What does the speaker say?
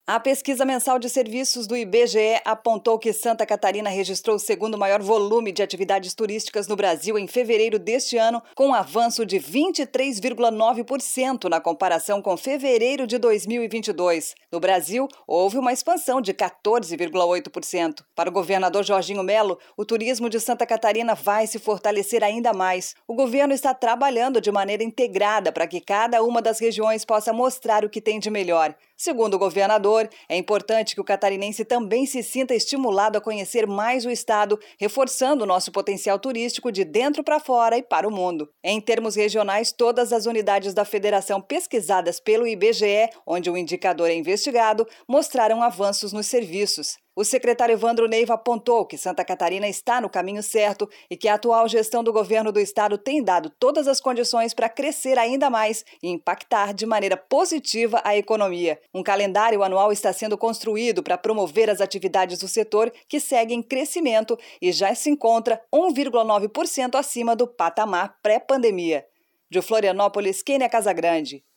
A pesquisa mensal de serviços do IBGE apontou que Santa Catarina registrou o segundo maior volume de atividades turísticas no Brasil em fevereiro deste ano, com um avanço de 23,9% na comparação com fevereiro de 2022. No Brasil, houve uma expansão de 14,8%. Para o governador Jorginho Melo, o turismo de Santa Catarina vai se fortalecer ainda mais. O governo está trabalhando de maneira integrada para que cada uma das regiões possa mostrar o que tem de melhor. Segundo o governador, é importante que o catarinense também se sinta estimulado a conhecer mais o estado, reforçando o nosso potencial turístico de dentro para fora e para o mundo. Em termos regionais, todas as unidades da federação pesquisadas pelo IBGE, onde o indicador é investigado, mostraram avanços nos serviços. O secretário Evandro Neiva apontou que Santa Catarina está no caminho certo e que a atual gestão do governo do estado tem dado todas as condições para crescer ainda mais e impactar de maneira positiva a economia. Um calendário anual está sendo construído para promover as atividades do setor, que segue em crescimento e já se encontra 1,9% acima do patamar pré-pandemia. De Florianópolis, Kênia Casagrande.